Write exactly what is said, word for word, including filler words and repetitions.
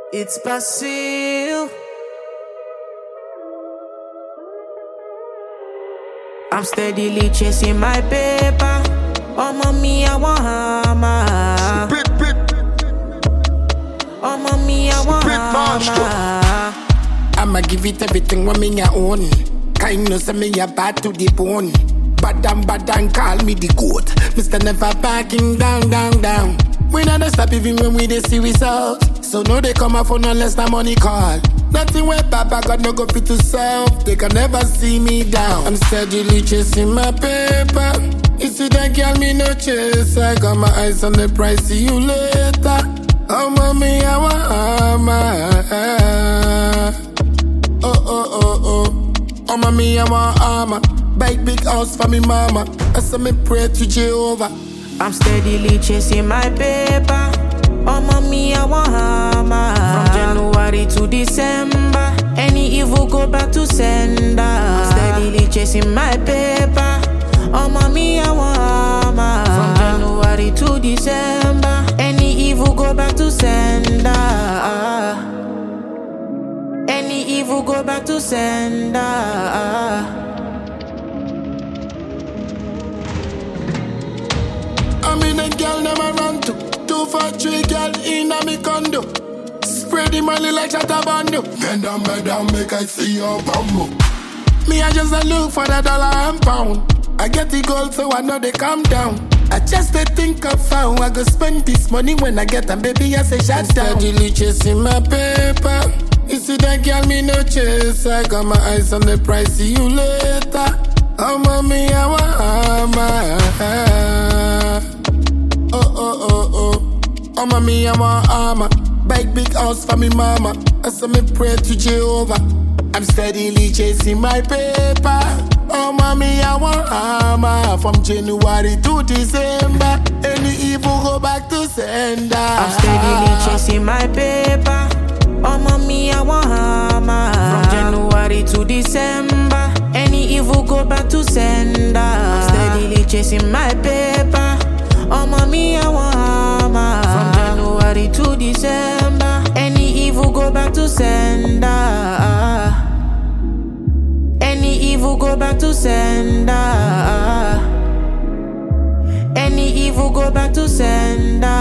It's Basil. I'm steadily chasing my paper. Oh, mommy, I want hammer. Big, big, Oh, mommy, I want big monster. hammer. I'ma give it everything when me a own. Kindness say me a bad to the bone. Bad and bad and call me the goat. Mister Never backing down, down, down. We not stop even when we dey see results. So no they come out for no less than money call. Nothing where Papa God no go fit to solve. They can never see me down. I'm steadily chasing my paper. You see that girl me no chase. I got my eyes on the price. See you later. Oh mommy, I want my. Oh oh oh oh. Oh mommy, I want armor. Buy big house for me mama. I saw me pray to Jehovah. I'm steadily chasing my paper. Oh, mommy, I want hammer. From January to December, any evil go back to sender. I'm steadily chasing my paper. Oh, mommy, I want hammer. From January to December, any evil go back to sender. Any evil go back to sender. I'm in a girl never run to. Two for three girl in a me condo. Spread the money like Shatabando. Bend down, bend down, make I see your bumbo. Me I just a look for the dollar and pound. I get the gold so I know they calm down. I just a think of how I go spend this money when I get them, baby I say shut down. Steadily chasing my paper. You see that girl me no chase. I got my eyes on the price. See you later. Oh mommy I want my. Oh oh oh oh. Oh mommy I want armor. Buy big house for me mama. I saw me pray to Jehovah. I'm steadily chasing my paper. Oh mommy I want armor. From January to December, any evil go back to sender. I'm steadily chasing my paper. Oh, mommy, I want hammer. From January to December, any evil go back to sender. I'm steadily chasing my paper. Oh, mommy, I want hammer. From January to December, any evil go back to sender. Any evil go back to sender. Any evil go back to sender.